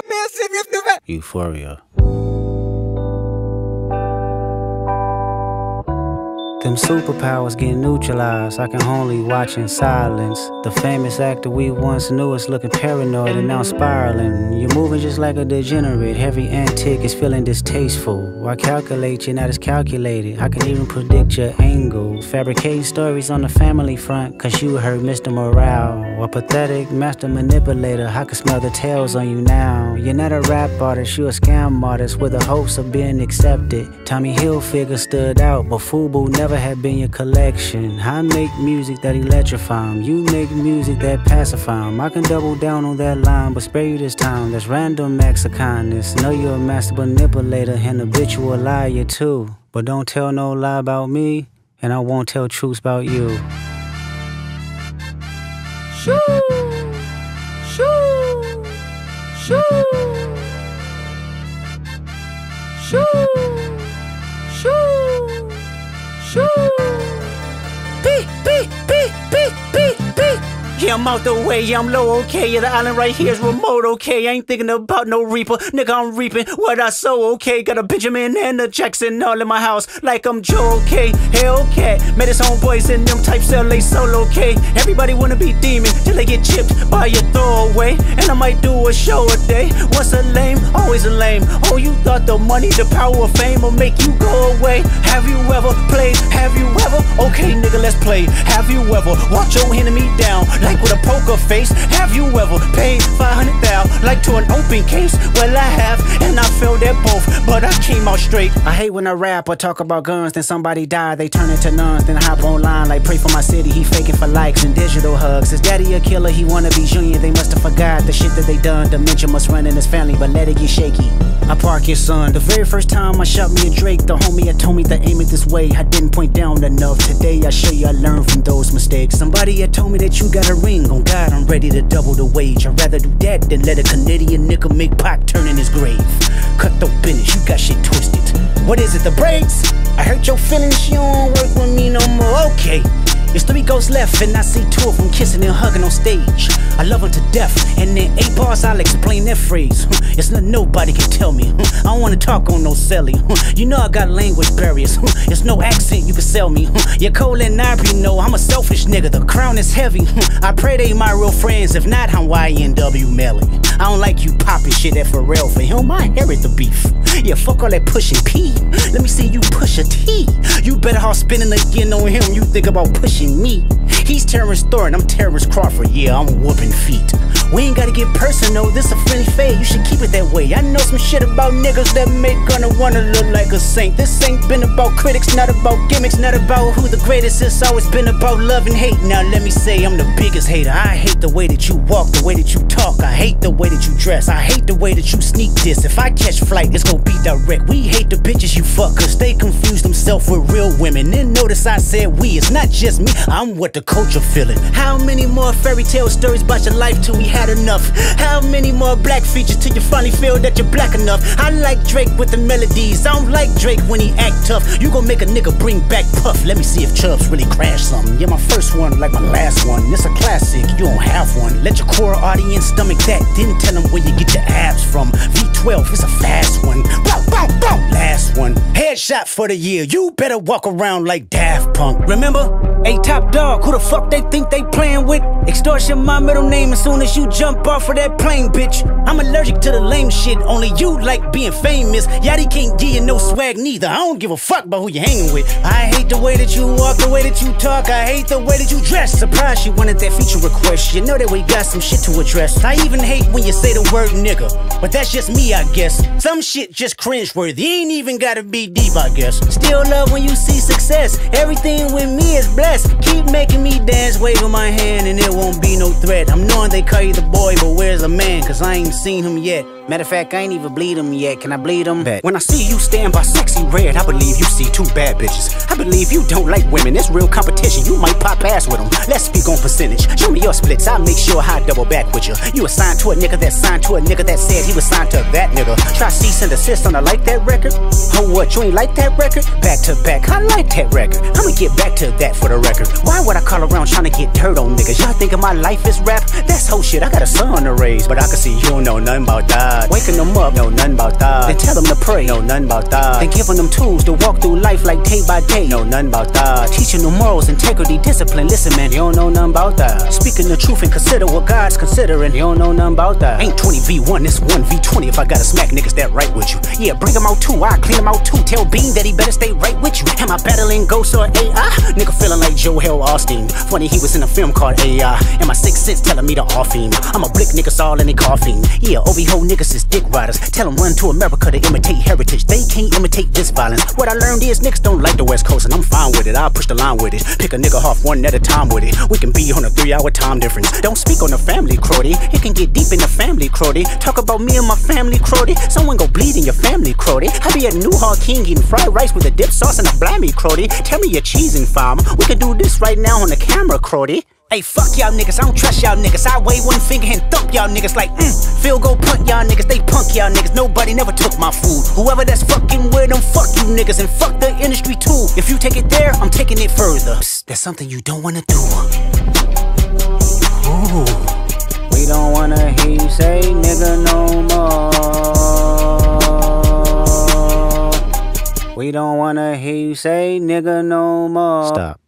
Euphoria. Them superpowers get neutralized, I can only watch in silence. The famous actor we once knew is looking paranoid and now spiraling. You're moving just like a degenerate, every antic is feeling distasteful. Why calculate, you're not as calculated, I can even predict your angle. Fabricating stories on the family front, cause you heard Mr. Morale. A pathetic master manipulator, I can smell the tales on you now. You're not a rap artist, you're a scam artist with the hopes of being accepted. Tommy Hilfiger stood out, but FUBU never had been your collection. I make music that electrify 'em, you make music that pacify 'em. I can double down on that line, but spare you this time. That's random acts of kindness. Know you're a master manipulator and habitual liar too. But don't tell no lie about me, and I won't tell truths about you. Shoo! Shoo! Shoo! Shoo! Shoo! Shoo! Beep, beep, beep, beep, beep, beep. Yeah, I'm out the way, yeah, I'm low, okay. Yeah, the island right here is remote, okay. I ain't thinking about no reaper, nigga, I'm reaping what I sow, okay. Got a Benjamin and a Jackson all in my house, like I'm Joe, okay. Hellcat, met his homeboys in them types LA solo, okay. Everybody wanna be demon till they get chipped by your throwaway. And I might do a show a day. Once a lame, always a lame. Oh, you thought the money, the power of fame will make you go away. Have you ever played? Have you ever? Okay, nigga, let's play. Have you ever walked your enemy down like with a poker face? Have you ever paid 500,000 like to an open case? Well, I have, and I failed at both, but I came out straight. I hate when I rap or talk about guns, then somebody die, they turn into nuns, then I hop online like pray for my city. He faking for likes and digital hugs. His daddy a killer, he wanna be Junior. They must have forgot the shit that they done. Dementia must run in his family, but let it get shaky. I park your son. The very first time I shot me a Drake, the homie had told me to aim it this way. I didn't point down enough. Today I show you I learned from those mistakes. Somebody had told me that you got a ring. On God, I'm ready to double the wage. I'd rather do that than let a Canadian nigga make Pac turn in his grave. Cut the business, you got shit twisted. What is it, the brakes? I hurt your feelings, you don't work with me no more. Okay. There's 3 ghosts left and I see 2 of them kissing and hugging on stage. I love them to death, and in 8 bars I'll explain that phrase. It's nothing nobody can tell me. I don't wanna talk on no celly. You know I got language barriers. It's no accent you can sell me. Your Cole and Ivory know I'm a selfish nigga. The crown is heavy. I pray they my real friends. If not, I'm YNW Melly. I don't like you popping shit at Pharrell. For him, I inherit the beef. Yeah, fuck all that pushing P. Let me see you push a T. You better off spinning again on him. You think about pushing me. He's Terrence Thornton, I'm Terrence Crawford. Yeah, I'm whooping feet. We ain't gotta get personal, this a friendly fade. You should keep it that way. I know some shit about niggas that make gonna wanna look like a saint. This ain't been about critics, not about gimmicks, not about who the greatest. It's always been about love and hate. Now let me say I'm the biggest hater. I hate the way that you walk, the way that you talk. I hate the way that you dress. I hate the way that you sneak this. If I catch flight, it's gonna be direct. We hate the bitches you fuck, cause they confuse themselves with real women. Then notice I said we, it's not just me, I'm what the culture feeling. How many more fairy tale stories about your life till we had enough? How many more black features till you finally feel that you're black enough? I like Drake with the melodies, I don't like Drake when he act tough. You gon' make a nigga bring back Puff. Let me see if Chubbs really crash something. Yeah, my first one like my last one. It's a classic, you don't have one. Let your core audience stomach that, then tell them where you get your abs from. V12, it's a fast one. Bow, bow, bow. Last one, headshot for the year. You better walk around like Daft Punk. Remember? Hey, Top Dog, who the fuck they think they playing with? Extortion my middle name as soon as you jump off of that plane, bitch. I'm allergic to the lame shit, only you like being famous. Yachty can't give you no swag neither. I don't give a fuck about who you hanging with. I hate the way that you walk, the way that you talk. I hate the way that you dress. Surprised you wanted that feature request. You know that we got some shit to address. I even hate when you say the word nigga, but that's just me, I guess. Some shit just cringeworthy, ain't even gotta be deep, I guess. Still love when you see success. Everything with me is blessed. Keep making me dance, waving my hand, and it won't be no threat. I'm knowing they call you the boy, but where's the man? Cause I ain't seen him yet. Matter of fact, I ain't even bleed him yet. Can I bleed him? Bet. When I see you stand by Sexy Red, I believe you see 2 bad bitches. I believe you don't like women. It's real competition. You might pop ass with them. Let's speak on percentage. Show me your splits. I'll make sure I double back with you. You assigned to a nigga that signed to a nigga that said he was signed to that nigga. Try cease and desist on a like that record. Oh, what? You ain't like that record? Back to back. I like that record. I'ma get back to that for the record. Why would I call around trying to get dirt on niggas? Y'all thinking my life is rap? That's whole shit. I got a son to raise, but I can see you don't know nothing about that. that. Waking them up, know nothing about that. Then tell them to pray, know nothing about that. Then giving them tools to walk through life like day by day, know nothing about that. Teaching them morals, integrity, discipline. Listen, man, you don't know nothing about that. Speaking the truth and consider what God's considering, you don't know nothing about that. Ain't 20v1, it's 1v20 if I gotta smack niggas that right with you. Yeah, bring them out too, I clean them out too. Tell Bean that he better stay right with you. Am I battling ghosts or AI? Nigga feeling like Joel Osteen. Funny he was in a film called AI. And my sixth sense telling me to off him. I'm a blick niggas all in they coughing. Yeah, OV-ho niggas is dick riders. Tell them run to America to imitate heritage. They can't imitate this violence. What I learned is niggas don't like the West Coast, and I'm fine with it. I'll push the line with it. Pick a nigga off one at a time with it. We can be on a 3-hour time difference. Don't speak on the family, Crody. It can get deep in the family, Crody. Talk about me and my family, Crody. Someone go bleed in your family, Crody. I be at New Hall King eating fried rice with a dip sauce and a blammy, Crody. Tell me you're cheesing, farm. We can do this right now on the camera, Crody. Hey, fuck y'all niggas, I don't trust y'all niggas. I wave one finger and thump y'all niggas like, field goal punt y'all niggas, they punk y'all niggas. Nobody never took my food. Whoever that's fucking with them, fuck you niggas, and fuck the industry too. If you take it there, I'm taking it further. Psst, that's something you don't wanna do. Ooh. We don't wanna hear you say nigga no more. We don't wanna hear you say nigga no more. Stop.